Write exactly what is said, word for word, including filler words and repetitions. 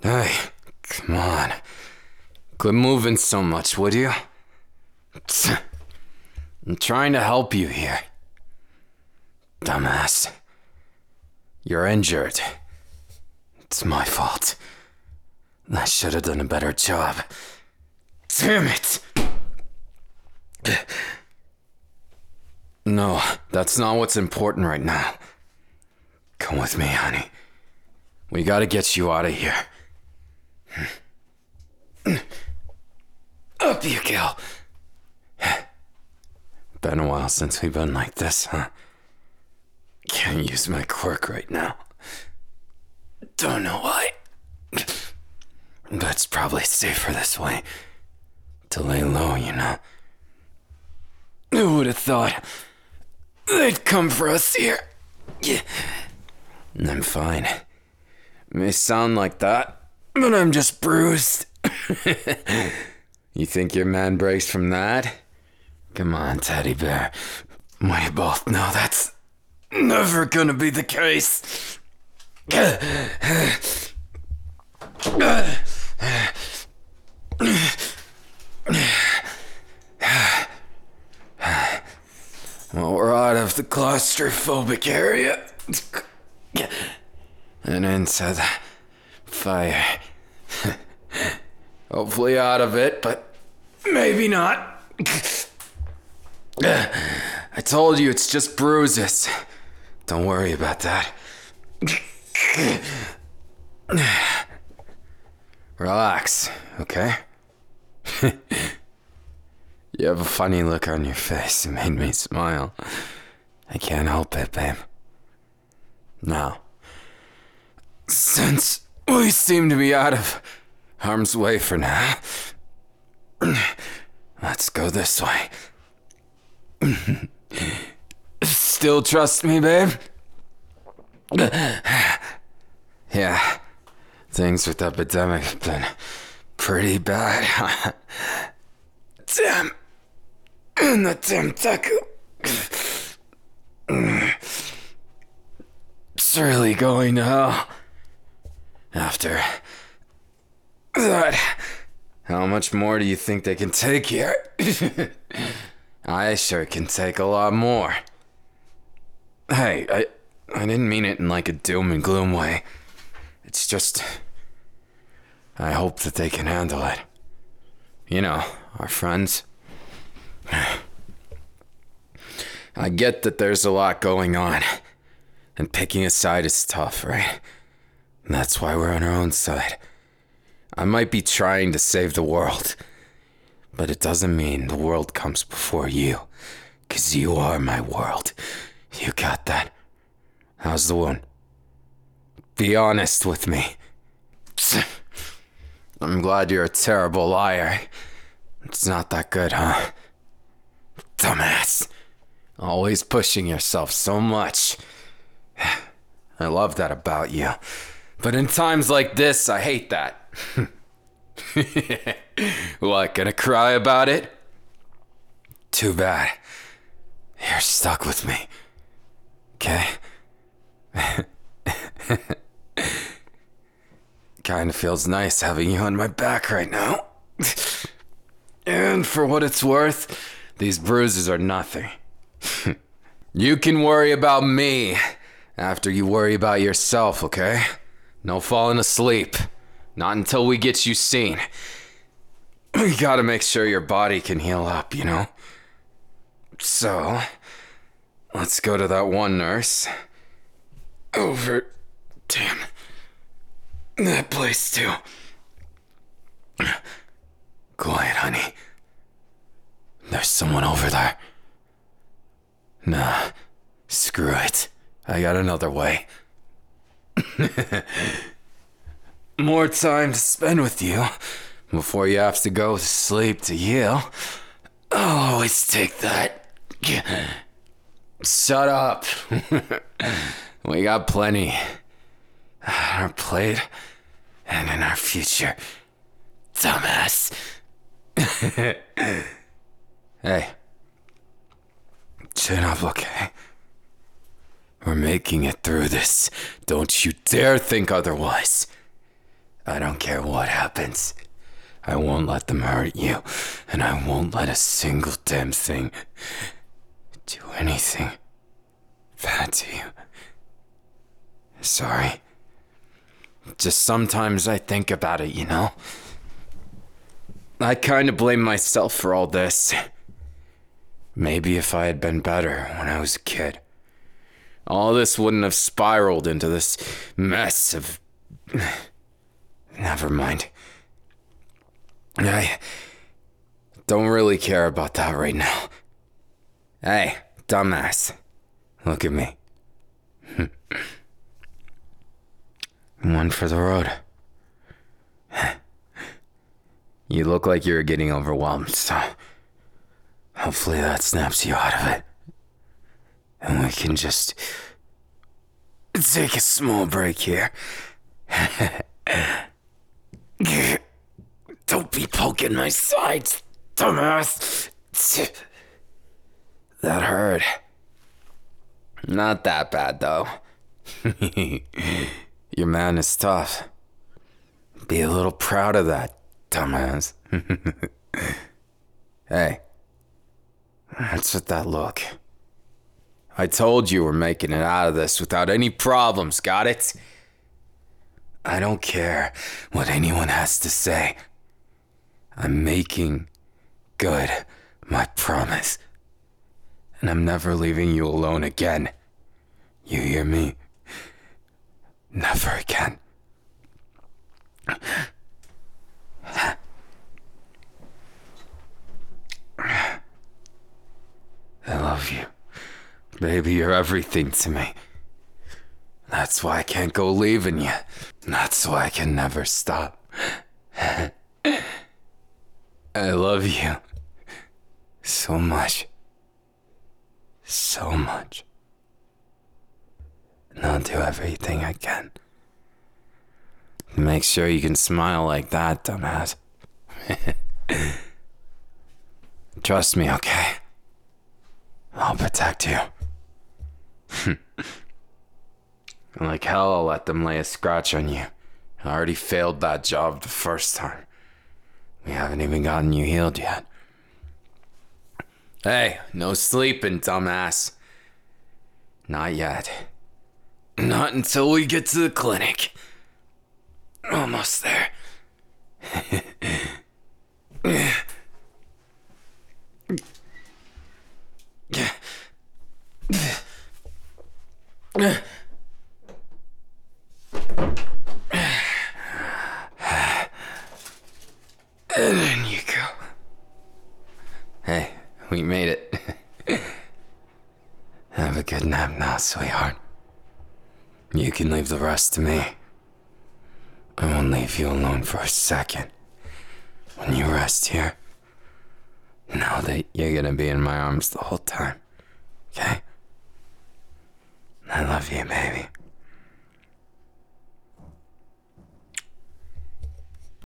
Hey, come on. Quit moving so much, would you? I'm trying to help you here. Dumbass. You're injured. It's my fault. I should have done a better job. Damn it! No, that's not what's important right now. Come with me, honey. We gotta get you out of here. Up you go. Been a while since we've been like this, huh? Can't use my quirk right now. Don't know why. But it's probably safer this way. To lay low, you know. Who would have thought they'd come for us here? Yeah. I'm fine. May sound like that, but I'm just bruised. You think your man breaks from that? Come on, teddy bear. We both know that's never gonna be the case. Well, we're out of the claustrophobic area and into the fire. Hopefully out of it, but maybe not. I told you it's just bruises. Don't worry about that. Relax, okay? You have a funny look on your face. It made me smile. I can't help it, babe. Now, since we seem to be out of harm's way for now, let's go this way. Still trust me, babe? Yeah, things with epidemic have been pretty bad. Damn. And the damn taco. It's really going to hell. After that, how much more do you think they can take here? I sure can take a lot more. Hey, I I didn't mean it in like a doom and gloom way. It's just, I hope that they can handle it. You know, our friends. I get that there's a lot going on, and picking a side is tough, right? And that's why we're on our own side. I might be trying to save the world, but it doesn't mean the world comes before you, 'cause you are my world. You got that? How's the wound? Be honest with me. I'm glad you're a terrible liar. It's not that good, huh? Dumbass. Always pushing yourself so much. I love that about you. But in times like this, I hate that. What, gonna cry about it? Too bad. You're stuck with me. Okay? Kinda feels nice having you on my back right now. And for what it's worth, these bruises are nothing. You can worry about me after you worry about yourself, okay? No falling asleep. Not until we get you seen. We gotta make sure your body can heal up, you know? So, let's go to that one nurse. Over. Damn. That place, too. Quiet, honey. There's someone over there. Nah, screw it. I got another way. More time to spend with you before you have to go to sleep to heal. I'll always take that. Shut up. We got plenty on our plate and in our future. Dumbass. Hey. Chin up, okay? We're making it through this. Don't you dare think otherwise. I don't care what happens. I won't let them hurt you, and I won't let a single damn thing do anything bad to you. Sorry. Just sometimes I think about it, you know? I kind of blame myself for all this. Maybe if I had been better when I was a kid, all this wouldn't have spiraled into this mess of... Never mind. I don't really care about that right now. Hey, dumbass. Look at me. One for the road. You look like you're getting overwhelmed, so hopefully that snaps you out of it. And we can just take a small break here. Don't be poking my sides, dumbass. That hurt. Not that bad, though. Your man is tough. Be a little proud of that, dumbass. Hey, what's with that look? I told you we're making it out of this without any problems, got it? I don't care what anyone has to say. I'm making good my promise. And I'm never leaving you alone again. You hear me? Never again. I love you. Baby, you're everything to me. That's why I can't go leaving you. That's why I can never stop. I love you. So much. So much. And I'll do everything I can to make sure you can smile like that, dumbass. Trust me, okay? I'll protect you. Like hell, I'll let them lay a scratch on you. I already failed that job the first time. We haven't even gotten you healed yet. Hey, no sleeping, dumbass. Not yet. Not until we get to the clinic. Almost there. And then you go. Hey, we made it. Have a good nap now, sweetheart. You can leave the rest to me. I won't leave you alone for a second. When you rest here, know that you're gonna be in my arms the whole time. Okay? I love you, baby.